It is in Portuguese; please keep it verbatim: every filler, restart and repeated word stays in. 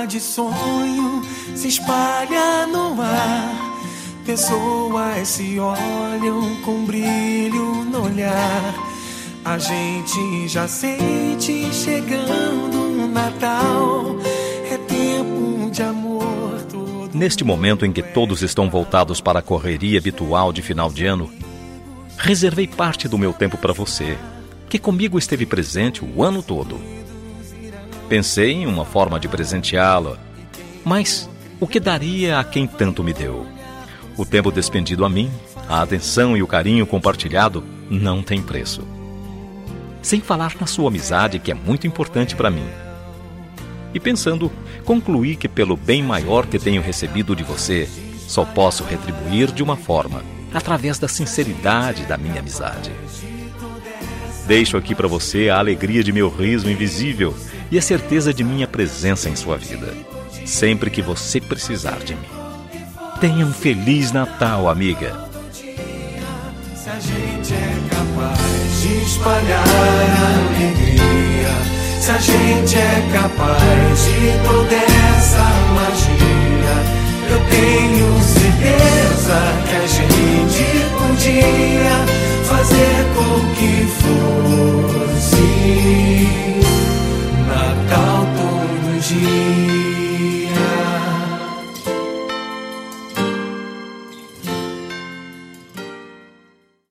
forma de sonho se espalha no ar. Pessoas se olham com brilho no olhar. A gente já sente chegando o Natal. É tempo de amor todo. Neste momento em que todos estão voltados para a correria habitual de final de ano, reservei parte do meu tempo para você, que comigo esteve presente o ano todo. Pensei em uma forma de presenteá-la, mas o que daria a quem tanto me deu? O tempo despendido a mim, a atenção e o carinho compartilhado não tem preço. Sem falar na sua amizade, que é muito importante para mim. E pensando, concluí que pelo bem maior que tenho recebido de você, só posso retribuir de uma forma, através da sinceridade da minha amizade. Deixo aqui para você a alegria de meu riso invisível e a certeza de minha presença em sua vida, sempre que você precisar de mim. Tenha um Feliz Natal, amiga. Se a gente é capaz de espalhar a alegria, se a gente é capaz de toda essa magia, eu tenho certeza que a gente podia fazer com que fosse Natal todo dia.